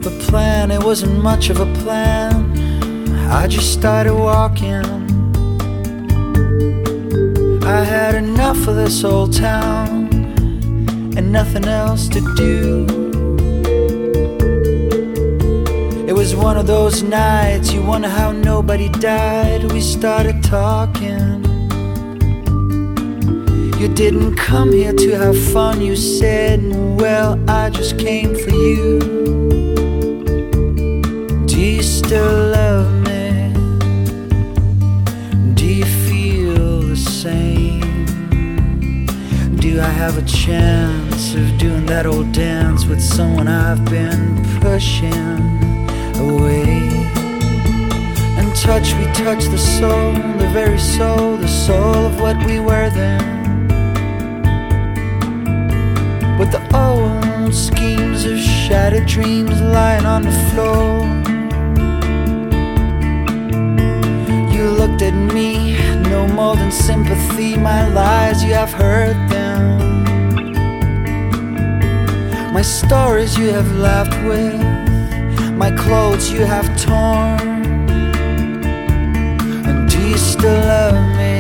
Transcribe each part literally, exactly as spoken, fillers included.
a plan, it wasn't much of a plan. I just started walking. I had enough of this old town and nothing else to do. It was one of those nights you wonder how nobody died. We started talking. You didn't come here to have fun, you said. Well, I just came for you. Do you still love me? Do you feel the same? Do I have a chance of doing that old dance with someone I've been pushing away? And touch, we touch the soul, the very soul, the soul of what we were then. With the old schemes of shattered dreams lying on the floor. You looked at me, no more than sympathy. My lies, you have heard them. My stories you have laughed with. My clothes you have torn. And do you still love me?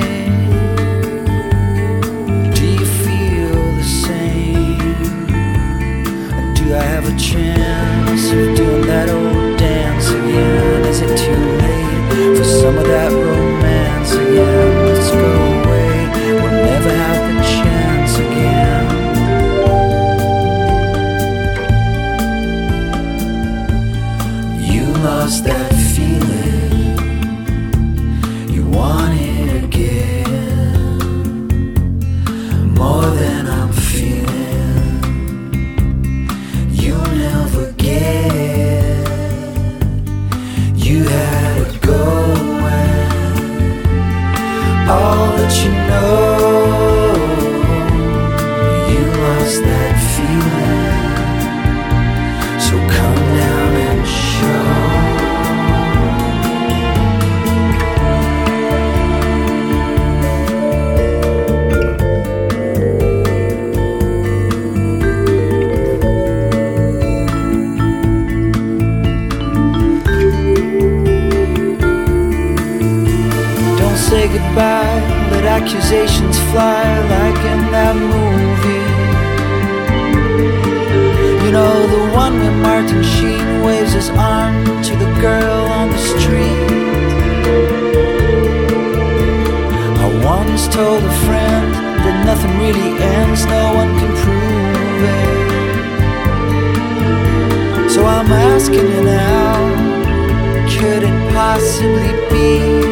Do I have a chance of doing that old dance again? Is it too late for some of that romance again? Let's go away, we'll never have the chance again. You lost that feeling, you want it again, more than I'm feeling. You had it going, all that you know. You lost that feeling, so come down and show. Say goodbye, let accusations fly like in that movie. You know, the one where Martin Sheen waves his arm to the girl on the street. I once told a friend that nothing really ends, no one can prove it. So I'm asking you now, could it possibly be